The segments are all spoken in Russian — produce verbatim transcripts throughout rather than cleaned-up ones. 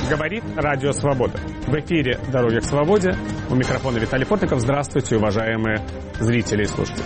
Говорит Радио Свобода. В эфире «Дороги к свободе». У микрофона Виталий Фортников. Здравствуйте, уважаемые зрители и слушатели.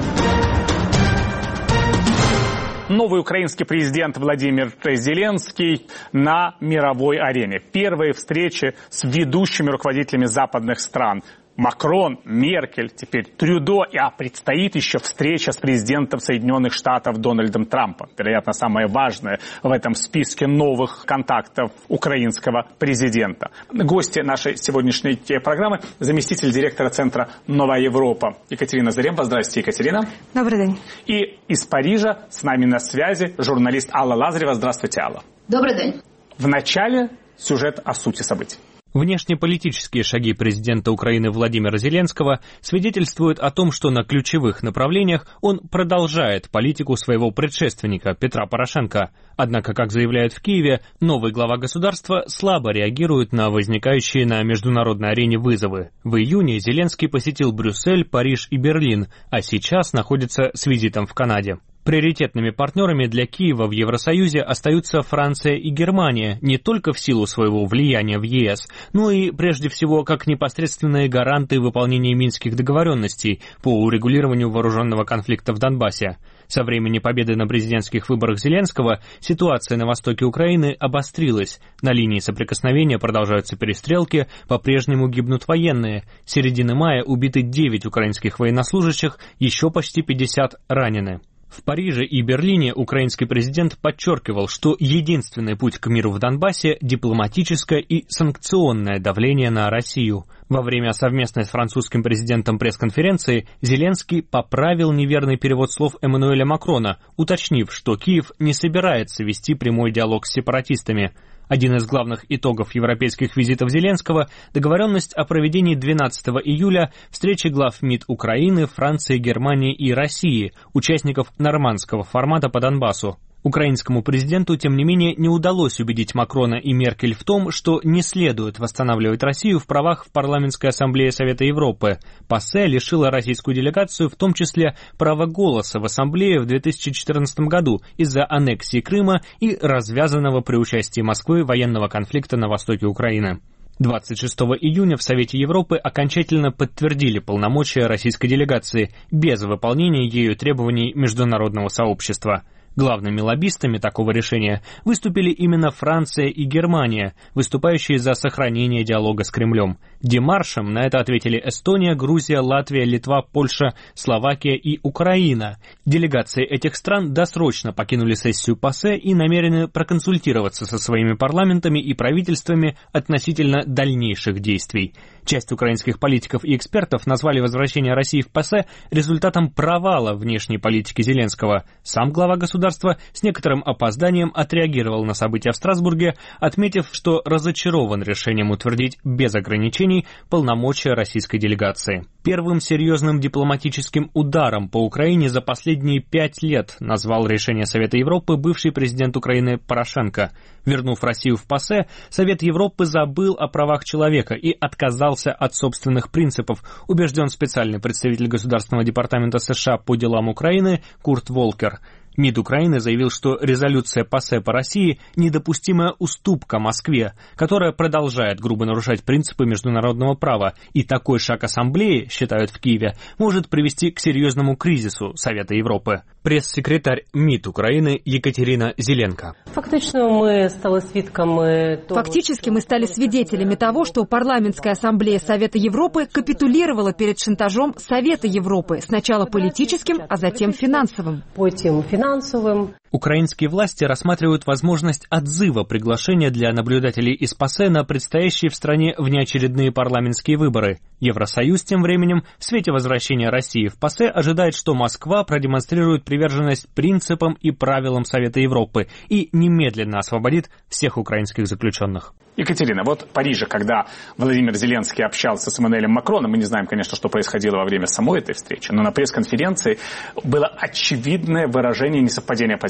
Новый украинский президент Владимир Зеленский на мировой арене. Первые встречи с ведущими руководителями западных стран. Макрон, Меркель, теперь Трюдо, а предстоит еще встреча с президентом Соединенных Штатов Дональдом Трампом. Вероятно, самое важное в этом списке новых контактов украинского президента. Гости нашей сегодняшней программы – заместитель директора Центра «Новая Европа» Екатерина Заремба. Здравствуйте, Екатерина. Добрый день. И из Парижа с нами на связи журналист Алла Лазарева. Здравствуйте, Алла. Добрый день. В начале сюжет о сути событий. Внешнеполитические шаги президента Украины Владимира Зеленского свидетельствуют о том, что на ключевых направлениях он продолжает политику своего предшественника Петра Порошенко. Однако, как заявляют в Киеве, новый глава государства слабо реагирует на возникающие на международной арене вызовы. В июне Зеленский посетил Брюссель, Париж и Берлин, а сейчас находится с визитом в Канаде. Приоритетными партнерами для Киева в Евросоюзе остаются Франция и Германия не только в силу своего влияния в Е С, но и прежде всего как непосредственные гаранты выполнения минских договоренностей по урегулированию вооруженного конфликта в Донбассе. Со времени победы на президентских выборах Зеленского ситуация на востоке Украины обострилась. На линии соприкосновения продолжаются перестрелки, по-прежнему гибнут военные. С середины мая убиты девять украинских военнослужащих, еще почти пятьдесят ранены. В Париже и Берлине украинский президент подчеркивал, что единственный путь к миру в Донбассе – дипломатическое и санкционное давление на Россию. Во время совместной с французским президентом пресс-конференции Зеленский поправил неверный перевод слов Эммануэля Макрона, уточнив, что Киев не собирается вести прямой диалог с сепаратистами. Один из главных итогов европейских визитов Зеленского – договоренность о проведении двенадцатого июля встречи глав МИД Украины, Франции, Германии и России, участников нормандского формата по Донбассу. Украинскому президенту, тем не менее, не удалось убедить Макрона и Меркель в том, что не следует восстанавливать Россию в правах в Парламентской ассамблее Совета Европы. ПАСЕ лишила российскую делегацию в том числе права голоса в ассамблее в две тысячи четырнадцатом году из-за аннексии Крыма и развязанного при участии Москвы военного конфликта на востоке Украины. двадцать шестого июня в Совете Европы окончательно подтвердили полномочия российской делегации без выполнения ею требований международного сообщества. Главными лоббистами такого решения выступили именно Франция и Германия, выступающие за сохранение диалога с Кремлем. Демаршем на это ответили Эстония, Грузия, Латвия, Литва, Польша, Словакия и Украина. Делегации этих стран досрочно покинули сессию ПАСЕ и намерены проконсультироваться со своими парламентами и правительствами относительно дальнейших действий. Часть украинских политиков и экспертов назвали возвращение России в ПАСЕ результатом провала внешней политики Зеленского. Сам глава государства с некоторым опозданием отреагировал на события в Страсбурге, отметив, что разочарован решением утвердить без ограничений полномочия российской делегации. Первым серьезным дипломатическим ударом по Украине за последние пять лет назвал решение Совета Европы бывший президент Украины Порошенко. Вернув Россию в ПАСЕ, Совет Европы забыл о правах человека и отказался от собственных принципов, убежден специальный представитель Государственного департамента США по делам Украины Курт Волкер. МИД Украины заявил, что резолюция ПАСЕ по России – недопустимая уступка Москве, которая продолжает грубо нарушать принципы международного права, и такой шаг Ассамблеи, считают в Киеве, может привести к серьезному кризису Совета Европы. Пресс-секретарь МИД Украины Екатерина Зеленко. Фактически мы стали свидками... Фактически мы стали свидетелями того, что Парламентская ассамблея Совета Европы капитулировала перед шантажом Совета Европы, сначала политическим, а затем финансовым. Потом финансовым. Украинские власти рассматривают возможность отзыва приглашения для наблюдателей из ПАСЕ на предстоящие в стране внеочередные парламентские выборы. Евросоюз тем временем в свете возвращения России в ПАСЕ ожидает, что Москва продемонстрирует приверженность принципам и правилам Совета Европы и немедленно освободит всех украинских заключенных. Екатерина, вот в Париже, когда Владимир Зеленский общался с Эммануэлем Макроном, мы не знаем, конечно, что происходило во время самой этой встречи, но на пресс-конференции было очевидное выражение несовпадения позиций.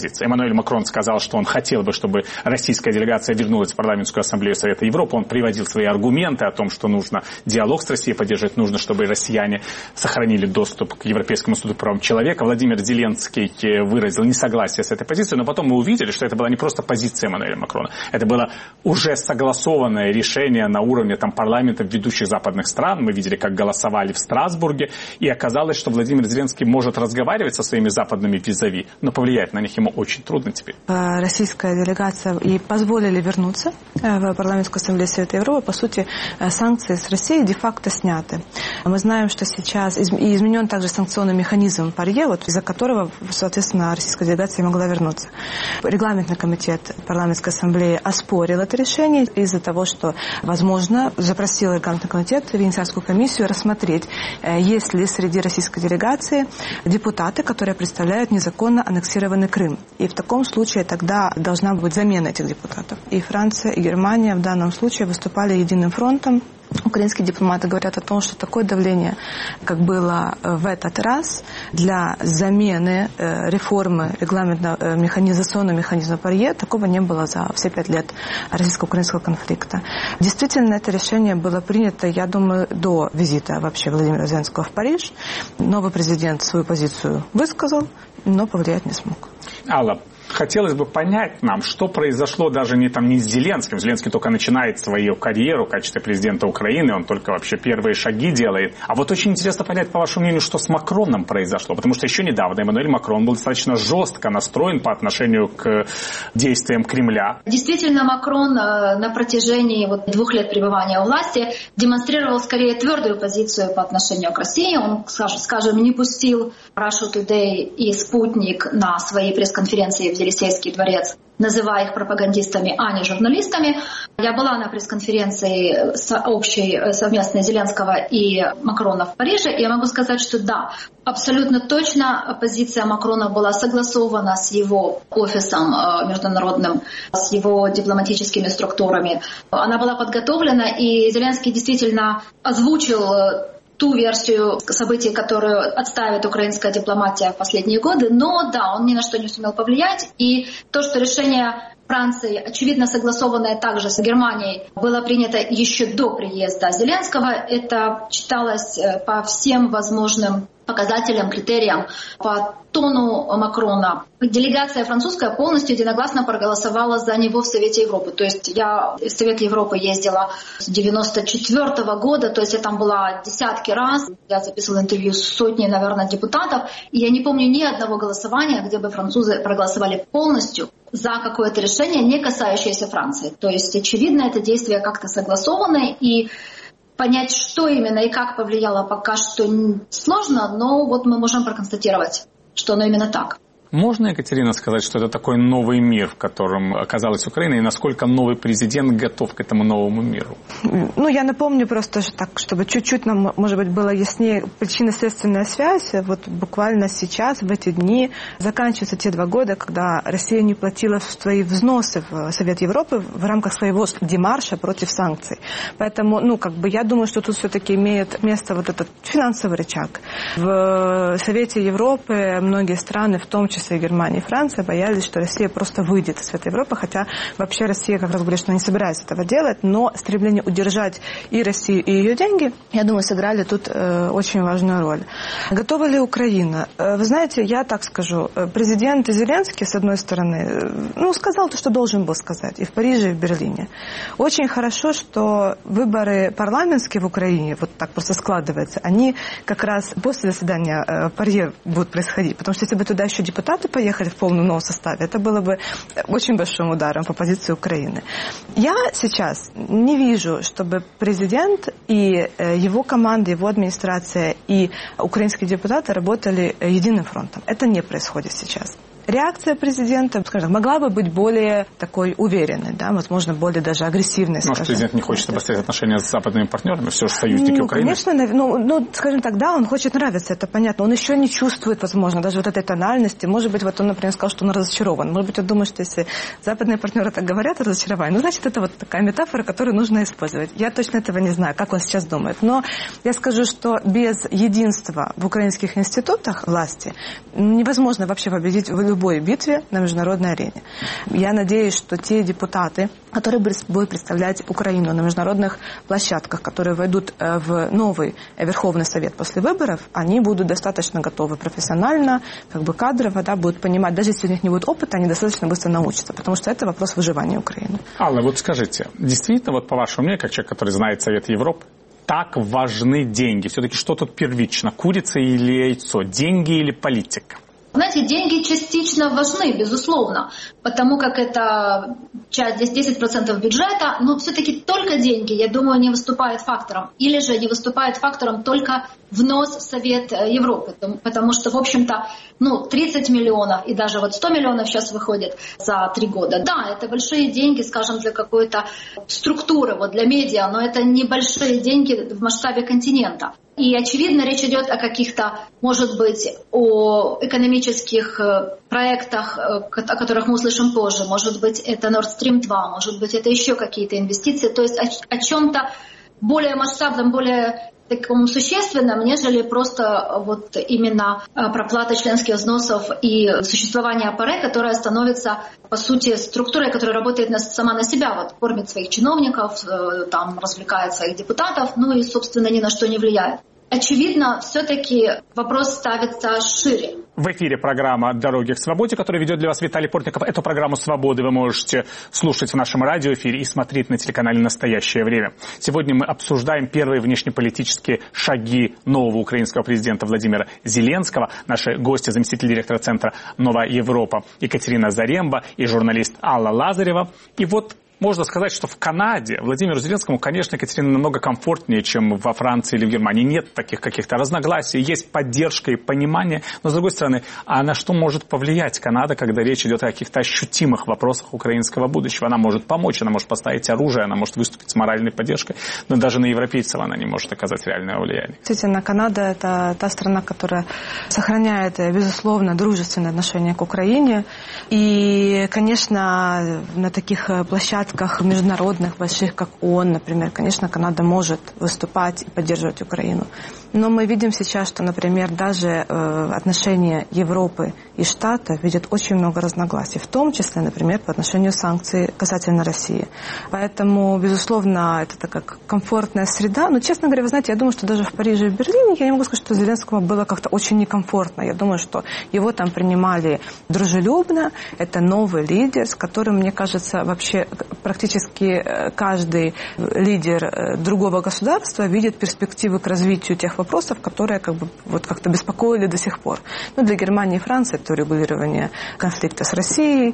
позиции. Эммануэль Макрон сказал, что он хотел бы, чтобы российская делегация вернулась в парламентскую ассамблею Совета Европы. Он приводил свои аргументы о том, что нужно диалог с Россией поддерживать, нужно, чтобы россияне сохранили доступ к Европейскому суду по правам человека. Владимир Зеленский выразил несогласие с этой позицией, но потом мы увидели, что это была не просто позиция Эммануэля Макрона, это было уже согласованное решение на уровне там, парламентов ведущих западных стран. Мы видели, как голосовали в Страсбурге, и оказалось, что Владимир Зеленский может разговаривать со своими западными визави, но повлиять на них ему очень трудно теперь. Российская делегация и позволили вернуться в парламентскую ассамблею Совета Европы. По сути, санкции с Россией де-факто сняты. Мы знаем, что сейчас и изменен также санкционный механизм ПАРЕ, вот, из-за которого, соответственно, российская делегация могла вернуться. Регламентный комитет парламентской ассамблеи оспорил это решение из-за того, что, возможно, запросил регламентный комитет Венецианскую комиссию рассмотреть, есть ли среди российской делегации депутаты, которые представляют незаконно аннексированный Крым. И в таком случае тогда должна быть замена этих депутатов. И Франция, и Германия в данном случае выступали единым фронтом. Украинские дипломаты говорят о том, что такое давление, как было в этот раз, для замены реформы регламентного механизационного механизма ПАРЕ, такого не было за все пять лет российско-украинского конфликта. Действительно, это решение было принято, я думаю, до визита вообще Владимира Зеленского в Париж. Новый президент свою позицию высказал, но повлиять не смог. Алла, хотелось бы понять нам, что произошло даже не, там, не с Зеленским. Зеленский только начинает свою карьеру в качестве президента Украины, он только вообще первые шаги делает. А вот очень интересно понять, по вашему мнению, что с Макроном произошло. Потому что еще недавно Эммануэль Макрон был достаточно жестко настроен по отношению к действиям Кремля. Действительно, Макрон на протяжении вот двух лет пребывания у власти демонстрировал скорее твердую позицию по отношению к России. Он, скажем, не пустил Russia Today и Спутник на свои пресс-конференции в Елисейский дворец, называя их пропагандистами, а не журналистами. Я была на пресс-конференции общей совместной Зеленского и Макрона в Париже, и я могу сказать, что да, абсолютно точно позиция Макрона была согласована с его офисом международным, с его дипломатическими структурами. Она была подготовлена, и Зеленский действительно озвучил ту версию событий, которую отстаивает украинская дипломатия в последние годы. Но да, он ни на что не сумел повлиять. И то, что решение Франции, очевидно согласованное также с Германией, было принято еще до приезда Зеленского, это читалось по всем возможным показателям, критериям, по тону Макрона. Делегация французская полностью единогласно проголосовала за него в Совете Европы. То есть я в Совет Европы ездила с девяносто четвёртого года, то есть я там была десятки раз. Я записывала интервью с сотней, наверное, депутатов. И я не помню ни одного голосования, где бы французы проголосовали полностью за какое-то решение, не касающееся Франции. То есть, очевидно, это действие как-то согласованное, и понять, что именно и как повлияло, пока что сложно, но вот мы можем проконстатировать, что оно именно так. Можно, Екатерина, сказать, что это такой новый мир, в котором оказалась Украина, и насколько новый президент готов к этому новому миру? Ну, я напомню просто так, чтобы чуть-чуть нам, может быть, было яснее причинно-следственная связь. Вот буквально сейчас, в эти дни, заканчиваются те два года, когда Россия не платила свои взносы в Совет Европы в рамках своего демарша против санкций. Поэтому, ну, как бы, я думаю, что тут все-таки имеет место вот этот финансовый рычаг. В Совете Европы многие страны, в том числе и Германия и Франция, боялись, что Россия просто выйдет из Совета Европы, хотя вообще Россия как раз говорит, что не собирается этого делать, но стремление удержать и Россию, и ее деньги, я думаю, сыграли тут э, очень важную роль. Готова ли Украина? Э, вы знаете, я так скажу, президент Зеленский, с одной стороны, э, ну, сказал то, что должен был сказать, и в Париже, и в Берлине. Очень хорошо, что выборы парламентские в Украине, вот так просто складывается, они как раз после заседания э, ПАРЕ будут происходить, потому что если бы туда еще депутаты поехали в полном новом составе, это было бы очень большим ударом по позиции Украины. Я сейчас не вижу, чтобы президент и его команда, его администрация и украинские депутаты работали единым фронтом. Это не происходит сейчас. Реакция президента, скажем, могла бы быть более такой уверенной, да, возможно, более даже агрессивной. Может, президент не хочет обострять отношения с западными партнерами, все же союзники ну, Украины? Конечно, ну, ну, скажем так, да, он хочет нравиться, это понятно. Он еще не чувствует, возможно, даже вот этой тональности. Может быть, вот он, например, сказал, что он разочарован. Может быть, он думает, что если западные партнеры так говорят, разочарование, ну, значит, это вот такая метафора, которую нужно использовать. Я точно этого не знаю, как он сейчас думает. Но я скажу, что без единства в украинских институтах власти невозможно вообще победить в любом любой битве на международной арене. Я надеюсь, что те депутаты, которые будут представлять Украину на международных площадках, которые войдут в новый Верховный Совет после выборов, они будут достаточно готовы профессионально, как бы кадрово, да, будут понимать, даже если у них не будет опыта, они достаточно быстро научатся, потому что это вопрос выживания Украины. Алла, вот скажите, действительно, вот по вашему мнению, как человек, который знает Совет Европы, так важны деньги? Все-таки что тут первично, курица или яйцо, деньги или политика? Знаете, деньги частично важны, безусловно, потому как это часть, здесь десять процентов бюджета, но все-таки только деньги, я думаю, не выступают фактором. Или же не выступает фактором только внос в Совет Европы, потому что, в общем-то, ну, тридцать миллионов и даже вот сто миллионов сейчас выходит за три года. Да, это большие деньги, скажем, для какой-то структуры, вот для медиа, но это небольшие деньги в масштабе континента. И, очевидно, речь идет о каких-то, может быть, о экономических проектах, о которых мы услышим позже. Может быть, это Nord Stream два, может быть, это еще какие-то инвестиции. То есть о, о чем-то более масштабном, более таком существенном, нежели просто вот именно проплата членских взносов и существование АПР, которое становится, по сути, структурой, которая работает на, сама на себя, вот, кормит своих чиновников, там, развлекает своих депутатов, ну и, собственно, ни на что не влияет. Очевидно, все-таки вопрос ставится шире. В эфире программа «Дороги к свободе», которую ведет для вас Виталий Портников. Эту программу «Свободы» вы можете слушать в нашем радиоэфире и смотреть на телеканале «Настоящее время». Сегодня мы обсуждаем первые внешнеполитические шаги нового украинского президента Владимира Зеленского. Наши гости — заместитель директора Центра «Новая Европа» Екатерина Заремба и журналист Алла Лазарева. И вот можно сказать, что в Канаде Владимиру Зеленскому, конечно, Екатерина, намного комфортнее, чем во Франции или в Германии. Нет таких каких-то разногласий, есть поддержка и понимание. Но, с другой стороны, а на что может повлиять Канада, когда речь идет о каких-то ощутимых вопросах украинского будущего? Она может помочь, она может поставить оружие, она может выступить с моральной поддержкой, но даже на европейцев она не может оказать реальное влияние. Действительно, Канада – это та страна, которая сохраняет, безусловно, дружественное отношение к Украине. И, конечно, на таких площадках, международных, больших, как ООН, например, конечно, Канада может выступать и поддерживать Украину. Но мы видим сейчас, что, например, даже э, отношения Европы и Штатов видят очень много разногласий, в том числе, например, по отношению санкций касательно России. Поэтому, безусловно, это такая комфортная среда. Но, честно говоря, вы знаете, я думаю, что даже в Париже и в Берлине, я не могу сказать, что Зеленскому было как-то очень некомфортно. Я думаю, что его там принимали дружелюбно. Это новый лидер, с которым, мне кажется, вообще практически каждый лидер другого государства видит перспективы к развитию тех вопросов, которые как бы вот как-то беспокоили до сих пор. Ну, для Германии и Франции это урегулирование конфликта с Россией,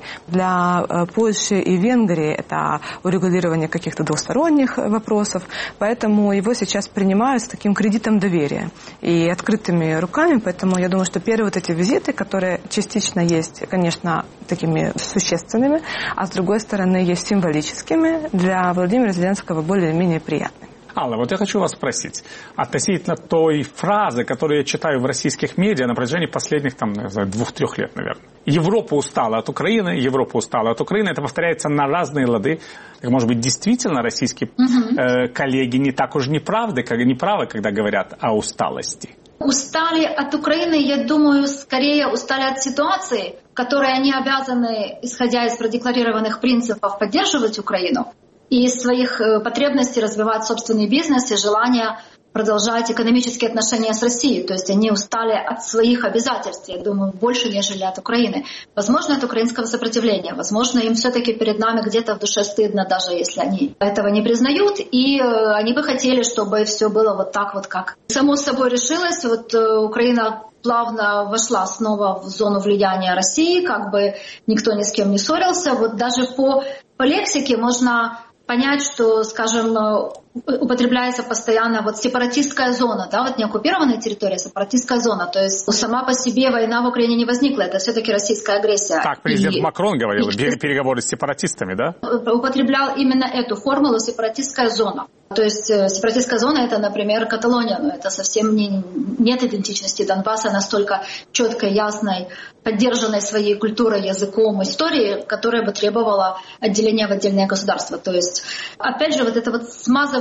для Польши и Венгрии это урегулирование каких-то двусторонних вопросов. Поэтому его сейчас принимают с таким кредитом доверия и открытыми руками. Поэтому я думаю, что первые вот эти визиты, которые частично есть, конечно, такими существенными, а с другой стороны есть символическими, для Владимира Зеленского более-менее приятными. Алла, вот я хочу вас спросить относительно той фразы, которую я читаю в российских медиа на протяжении последних там, двух-трех лет, наверное. Европа устала от Украины, Европа устала от Украины. Это повторяется на разные лады. Так, может быть, действительно российские угу. э, коллеги не так уж неправды, как, неправы, когда говорят о усталости? Устали от Украины, я думаю, скорее устали от ситуации, в которой они обязаны, исходя из продекларированных принципов, поддерживать Украину и из своих потребностей развивать собственный бизнес и желание продолжать экономические отношения с Россией. То есть они устали от своих обязательств, я думаю, больше, нежели от Украины. Возможно, от украинского сопротивления. Возможно, им все-таки перед нами где-то в душе стыдно, даже если они этого не признают. И они бы хотели, чтобы все было вот так вот, как само собой решилось. Вот Украина плавно вошла снова в зону влияния России, как бы никто ни с кем не ссорился. Вот даже по, по лексике можно понять, что, скажем, употребляется постоянно вот сепаратистская зона, да, вот не оккупированная территория, сепаратистская зона. То есть сама по себе война в Украине не возникла, это все-таки российская агрессия. Так президент и, Макрон говорил, и, переговоры с сепаратистами, да? Употреблял именно эту формулу сепаратистская зона. То есть сепаратистская зона — это, например, Каталония, но это совсем не, нет идентичности Донбасса настолько четкой, ясной, поддержанной своей культурой, языком, историей, которая бы требовала отделения в отдельное государство. То есть, опять же, вот это вот смазывание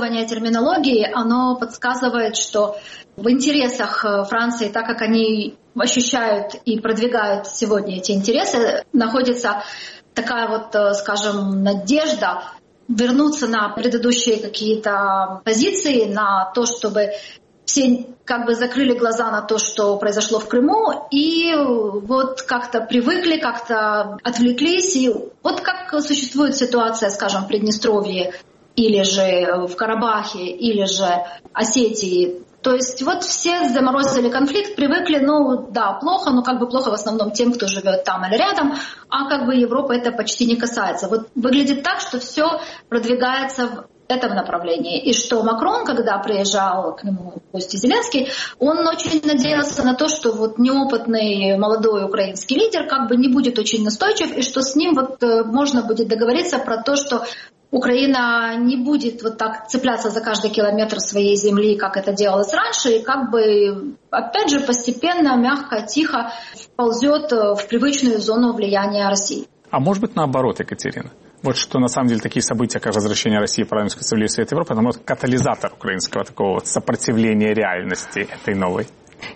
использование терминологии, оно подсказывает, что в интересах Франции, так как они ощущают и продвигают сегодня эти интересы, находится такая вот, скажем, надежда вернуться на предыдущие какие-то позиции, на то, чтобы все как бы закрыли глаза на то, что произошло в Крыму, и вот как-то привыкли, как-то отвлеклись. И вот как существует ситуация, скажем, в Приднестровье, или же в Карабахе, или же Осетии. То есть вот все заморозили конфликт, привыкли, ну да, плохо, но как бы плохо в основном тем, кто живет там или рядом, а как бы Европа это почти не касается. Вот выглядит так, что все продвигается в этом направлении. И что Макрон, когда приезжал к нему в гости Зеленский, он очень надеялся на то, что вот неопытный молодой украинский лидер как бы не будет очень настойчив, и что с ним вот можно будет договориться про то, что Украина не будет вот так цепляться за каждый километр своей земли, как это делалось раньше, и как бы, опять же, постепенно, мягко, тихо ползет в привычную зону влияния России. А может быть наоборот, Екатерина? Вот что на самом деле такие события, как возвращение России в парламентскую ассамблею Совета Европы, это может катализатор украинского такого вот сопротивления реальности этой новой.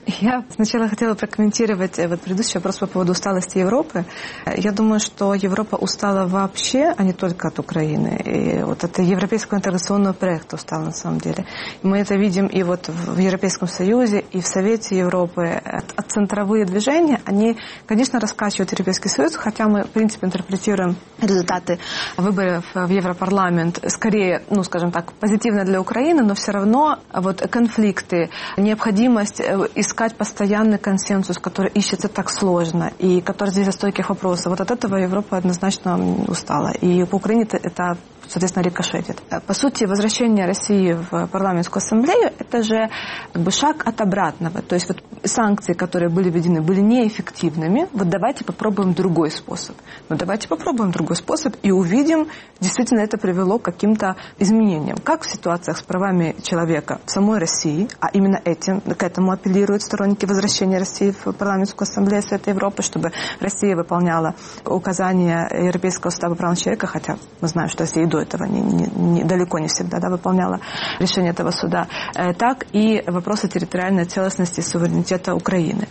Я сначала хотела прокомментировать вот предыдущий вопрос по поводу усталости Европы. Я думаю, что Европа устала вообще, а не только от Украины. И вот от европейского интеграционного проекта устала на самом деле. И мы это видим и вот в Европейском Союзе, и в Совете Европы. От, от центровые движения, они, конечно, раскачивают Европейский Союз, хотя мы, в принципе, интерпретируем результаты выборов в Европарламент скорее, ну, скажем так, позитивно для Украины, но все равно вот конфликты, необходимость искать постоянный консенсус, который ищется так сложно и который здесь от стойких вопросов. Вот от этого Европа однозначно устала. И по Украине это, соответственно, рикошетит. По сути, возвращение России в парламентскую ассамблею – это же как бы шаг от обратного. То есть вот санкции, которые были введены, были неэффективными. Вот давайте попробуем другой способ. Ну давайте попробуем другой способ и увидим, действительно это привело к каким-то изменениям. Как в ситуациях с правами человека в самой России, а именно этим, к этому апеллируют сторонники возвращения России в парламентскую ассамблею Совета Европы, чтобы Россия выполняла указания Европейского суда по правам человека, хотя мы знаем, что Россия и до этого не, не, не, далеко не всегда да, выполняла решение этого суда, так и вопросы территориальной целостности и суверенитета Украины.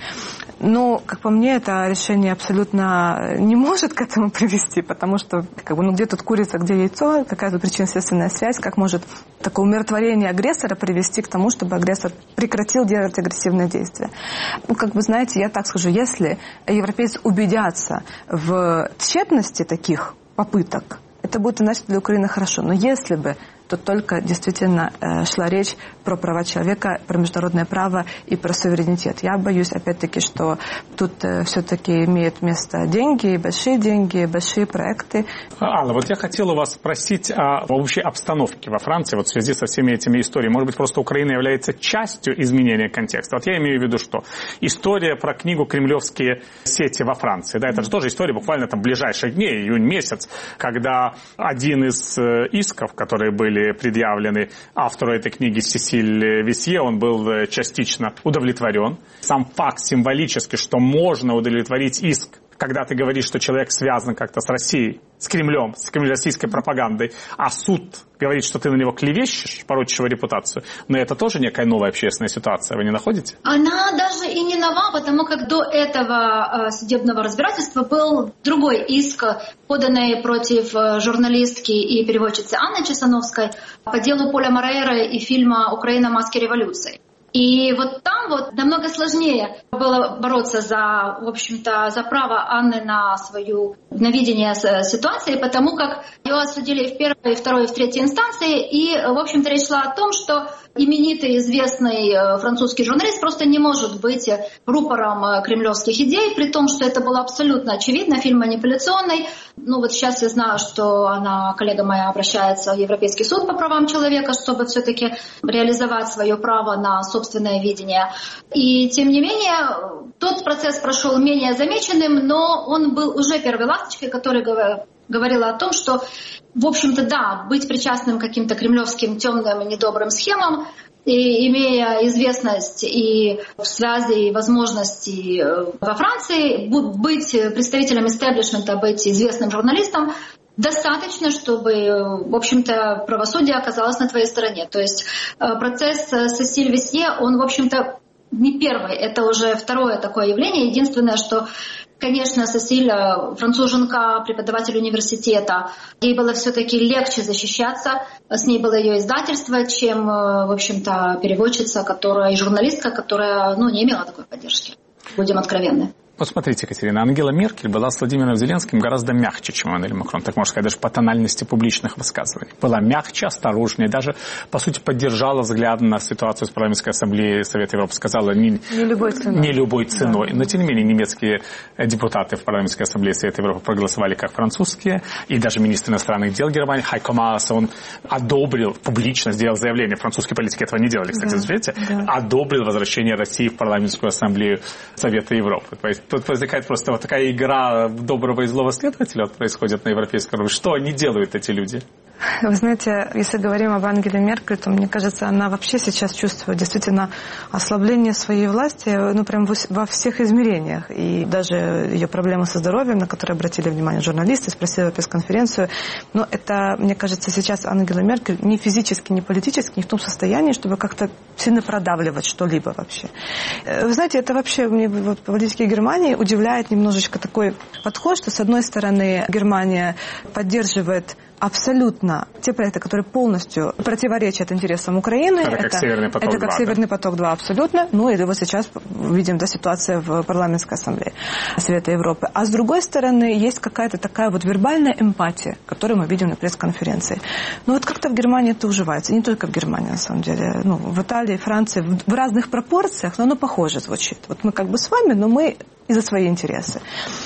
Но, как по мне, это решение абсолютно не может к этому привести, потому что как бы, ну, где тут курица, где яйцо, какая тут причинно-следственная связь, как может такое умиротворение агрессора привести к тому, чтобы агрессор прекратил делать агрессивные действия. Ну, как бы, знаете, я так скажу, если европейцы убедятся в тщетности таких попыток, это будет, значит, для Украины хорошо. Но если бы то только действительно э, шла речь про права человека, про международное право и про суверенитет. Я боюсь, опять-таки, что тут э, все-таки имеют место деньги, большие деньги, большие проекты. Алла, вот я хотел у вас спросить о общей обстановке во Франции вот в связи со всеми этими историями. Может быть, просто Украина является частью изменения контекста. Вот я имею в виду, что история про книгу «Кремлевские сети» во Франции, да, это же тоже история буквально там ближайших дней, июнь месяц, когда один из исков, которые были предъявлены автору этой книги Сесиль Висье, он был частично удовлетворен. Сам факт символически, что можно удовлетворить иск, когда ты говоришь, что человек связан как-то с Россией, с Кремлем, с кремлевской пропагандой, а суд говорит, что ты на него клевещешь, порочишь его репутацию, но это тоже некая новая общественная ситуация, вы не находите? Она даже и не нова, потому как до этого э, судебного разбирательства был другой иск, поданный против журналистки и переводчицы Анны Чесановской по делу Поля Морейры и фильма «Украина. Маски революции». И вот там вот намного сложнее было бороться за, в общем-то, за право Анны на свою, на видение ситуации, потому как ее осудили в первой, второй и в третьей инстанции, и, в общем-то, речь шла о том, что именитый, известный французский журналист просто не может быть рупором кремлевских идей, при том, что это было абсолютно очевидно, фильм манипуляционный. Ну вот сейчас я знаю, что она, коллега моя, обращается в Европейский суд по правам человека, чтобы все-таки реализовать свое право на собственное видение. И тем не менее, тот процесс прошел менее замеченным, но он был уже первой ласточкой, которая говорила о том, что, в общем-то, да, быть причастным к каким-то кремлевским темным и недобрым схемам, и имея известность и связи, и возможности во Франции, быть представителем истеблишмента, быть известным журналистом, достаточно, чтобы, в общем-то, правосудие оказалось на твоей стороне. То есть процесс Сесиль Весье, он, в общем-то, не первый, это уже второе такое явление. Единственное, что, конечно, Сесиль, француженка, преподаватель университета, ей было все-таки легче защищаться, с ней было ее издательство, чем, в общем-то, переводчица, которая и журналистка, которая, ну, не имела такой поддержки. Будем откровенны. Вот смотрите, Екатерина, Ангела Меркель была с Владимиром Зеленским гораздо мягче, чем Эммануэль Макрон, так можно сказать, даже по тональности публичных высказываний. Была мягче, осторожнее, даже, по сути, поддержала взгляд на ситуацию с парламентской ассамблеей Совета Европы, сказала не, не любой ценой. Не любой ценой. Да. Но, тем не менее, немецкие депутаты в парламентской ассамблее Совета Европы проголосовали как французские, и даже министр иностранных дел Германии Хайко Маас, он одобрил, публично сделал заявление, французские политики этого не делали, кстати, да. Видите, да. Одобрил возвращение России в парламентскую ассамблею Совета Европы. Тут возникает просто вот такая игра доброго и злого следователя вот происходит на европейском уровне. Что они делают, эти люди? Вы знаете, если говорим об Ангеле Меркель, то, мне кажется, она вообще сейчас чувствует действительно ослабление своей власти, ну, прям во всех измерениях. И даже ее проблемы со здоровьем, на которые обратили внимание журналисты, спросили пресс-конференцию. Но это, мне кажется, сейчас Ангела Меркель ни физически, ни политически не в том состоянии, чтобы как-то сильно продавливать что-либо вообще. Вы знаете, это вообще мне в политике Германии удивляет немножечко такой подход, что, с одной стороны, Германия поддерживает абсолютно те проекты, которые полностью противоречат интересам Украины. Это, это как Северный поток-два. Это как Северный поток-два, абсолютно. Ну, и вот сейчас видим, да, ситуация в парламентской ассамблее Совета Европы. А с другой стороны, есть какая-то такая вот вербальная эмпатия, которую мы видим на пресс-конференции. Ну, вот как-то в Германии это уживается. Не только в Германии, на самом деле. Ну, в Италии, Франции, в разных пропорциях, но оно похоже звучит. Вот мы как бы с вами, но мы и за свои интересы.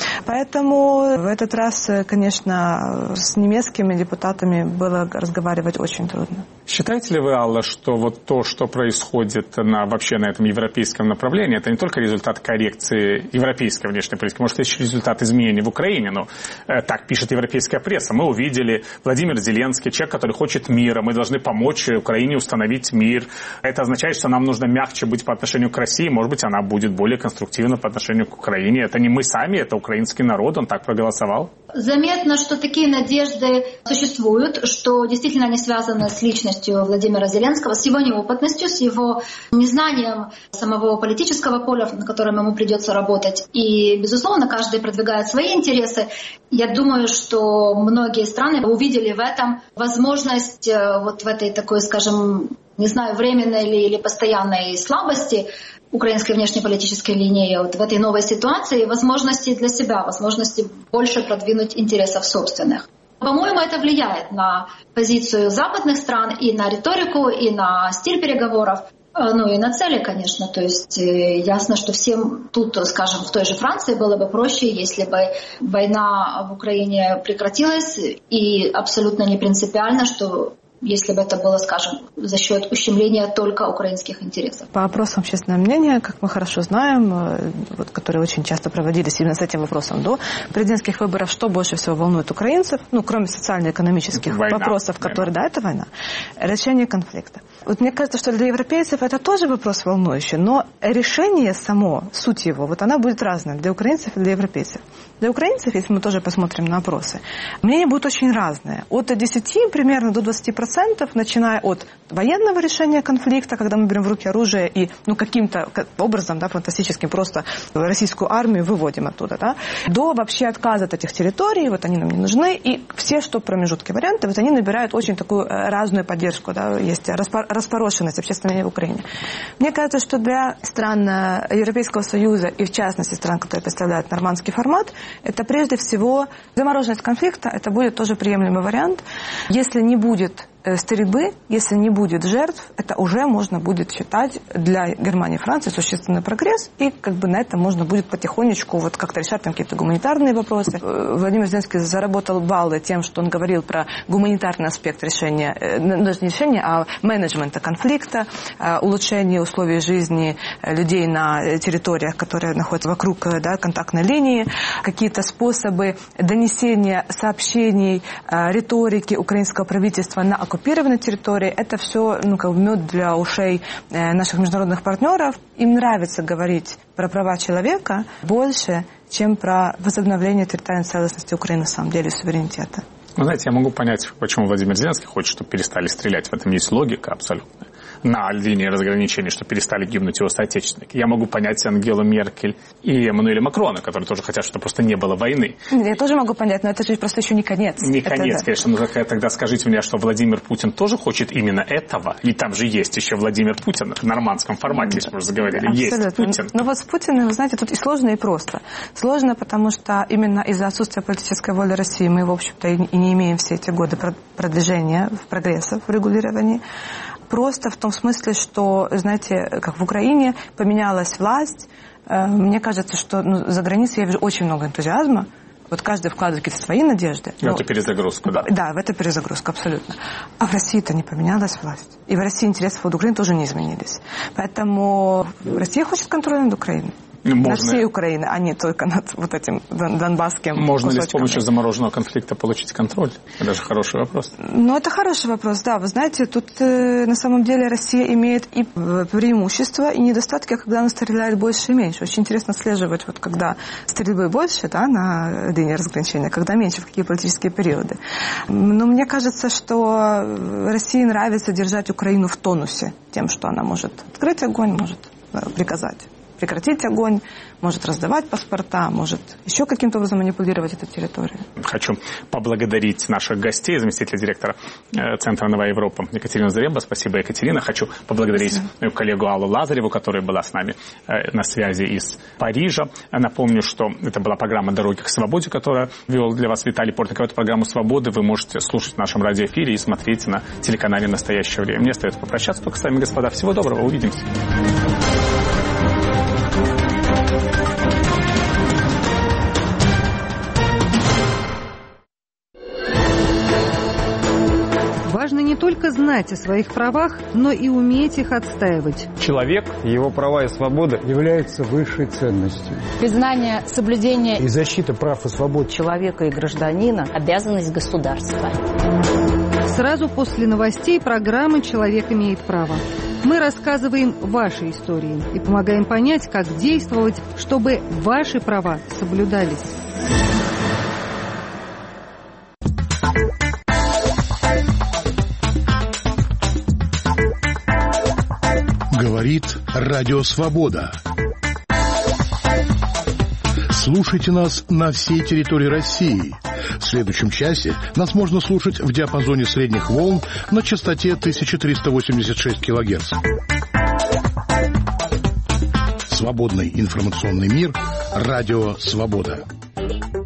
Поэтому в этот раз, конечно, с немецкими депутатами было разговаривать очень трудно. Считаете ли вы, Алла, что вот то, что происходит на, вообще на этом европейском направлении, это не только результат коррекции европейской внешней политики, может, это еще результат изменений в Украине, но э, так пишет европейская пресса. Мы увидели Владимир Зеленский, человек, который хочет мира, мы должны помочь Украине установить мир. Это означает, что нам нужно мягче быть по отношению к России, может быть, она будет более конструктивна по отношению к Украине. Это не мы сами, это украинский народ, он так проголосовал. Заметно, что такие надежды существуют, что действительно они связаны с личностью Владимира Зеленского, с его неопытностью, с его незнанием самого политического поля, на котором ему придется работать. И, безусловно, каждый продвигает свои интересы. Я думаю, что многие страны увидели в этом возможность вот в этой такой, скажем, не знаю, временной или, или постоянной слабости украинской внешнеполитической линии, вот в этой новой ситуации возможности для себя, возможности больше продвинуть интересов собственных. По-моему, это влияет на позицию западных стран и на риторику, и на стиль переговоров, ну и на цели, конечно. То есть ясно, что всем тут, скажем, в той же Франции было бы проще, если бы война в Украине прекратилась, и абсолютно не принципиально, что если бы это было, скажем, за счет ущемления только украинских интересов. По опросам общественного мнения, как мы хорошо знаем, вот, которые очень часто проводились именно с этим вопросом до президентских выборов, что больше всего волнует украинцев, ну, кроме социально-экономических война. вопросов, которые, да, это война, решение конфликта. Вот мне кажется, что для европейцев это тоже вопрос волнующий, но решение само, суть его, вот она будет разная для украинцев и для европейцев. Для украинцев, если мы тоже посмотрим на опросы, мнение будет очень разное. От десяти примерно до двадцати процентов, начиная от военного решения конфликта, когда мы берем в руки оружие и ну, каким-то образом, да, фантастическим, просто российскую армию выводим оттуда, да, до вообще отказа от этих территорий, вот они нам не нужны, и все, что промежутки варианты, вот они набирают очень такую разную поддержку, да, есть распорошенность общественного мнения в Украине. Мне кажется, что для стран Европейского Союза и в частности стран, которые представляют нормандский формат, это прежде всего замороженность конфликта, это будет тоже приемлемый вариант. Если не будет стрельбы, если не будет жертв, это уже можно будет считать для Германии и Франции существенный прогресс, и как бы на этом можно будет потихонечку вот как-то решать там какие-то гуманитарные вопросы. Владимир Зеленский заработал баллы тем, что он говорил про гуманитарный аспект решения, даже не решения, а менеджмента конфликта, улучшение условий жизни людей на территориях, которые находятся вокруг, да, контактной линии, какие-то способы донесения сообщений, риторики украинского правительства на оккупированной территории, это все ну, как мед для ушей наших международных партнеров. Им нравится говорить про права человека больше, чем про возобновление территориальной целостности Украины, на самом деле, суверенитета. Вы знаете, я могу понять, почему Владимир Зеленский хочет, чтобы перестали стрелять. В этом есть логика абсолютная. На линии разграничения, что перестали гибнуть его соотечественники. Я могу понять Ангелу Меркель и Эммануэля Макрона, которые тоже хотят, чтобы просто не было войны. Я тоже могу понять, но это же просто еще не конец. Не это конец, да. конечно. Но тогда скажите мне, что Владимир Путин тоже хочет именно этого? И там же есть еще Владимир Путин в нормандском формате, если мы уже заговорили. Абсолютно. Есть Путин. Но вот с Путиным, вы знаете, тут и сложно, и просто. Сложно, потому что именно из-за отсутствия политической воли России мы, в общем-то, и не имеем все эти годы продвижения, прогресса в регулировании. Просто в том смысле, что, знаете, как в Украине поменялась власть. Мне кажется, что ну, за границей я вижу очень много энтузиазма. Вот каждый вкладывает какие-то свои надежды. В эту перезагрузку, да. Да, в эту перезагрузку, абсолютно. А в России-то не поменялась власть. И в России интересы под Украиной тоже не изменились. Поэтому Россия хочет контроля над Украиной. Можно... На всей Украине, а не только над вот этим донбасским Можно кусочком. ли с помощью замороженного конфликта получить контроль? Это же хороший вопрос. Ну, это хороший вопрос, да. Вы знаете, тут э, на самом деле Россия имеет и преимущества, и недостатки, когда она стреляет больше и меньше. Очень интересно отслеживать, вот когда стрельбы больше, да, на линии разграничения, когда меньше, в какие политические периоды. Но мне кажется, что России нравится держать Украину в тонусе тем, что она может открыть огонь, может приказать прекратить огонь, может раздавать паспорта, может еще каким-то образом манипулировать этой территорией. Хочу поблагодарить наших гостей, заместителя директора Центра «Новая Европа» Екатерину Заребу. Спасибо, Екатерина. Хочу поблагодарить Спасибо. мою коллегу Аллу Лазареву, которая была с нами на связи из Парижа. Напомню, что это была программа «Дороги к свободе», которая вел для вас Виталий Портников. Эту программу «Свободы» вы можете слушать в нашем радиоэфире и смотреть на телеканале «Настоящее время». Мне остается попрощаться только с вами, господа. Всего доброго. Увидимся. Важно не только знать о своих правах, но и уметь их отстаивать. Человек, его права и свободы являются высшей ценностью. Признание, соблюдение и защита прав и свобод человека и гражданина – обязанность государства. Сразу после новостей программы «Человек имеет право». Мы рассказываем ваши истории и помогаем понять, как действовать, чтобы ваши права соблюдались. Говорит Радио Свобода. Слушайте нас на всей территории России. В следующем часе нас можно слушать в диапазоне средних волн на частоте тысяча триста восемьдесят шесть килогерц. Свободный информационный мир. Радио Свобода.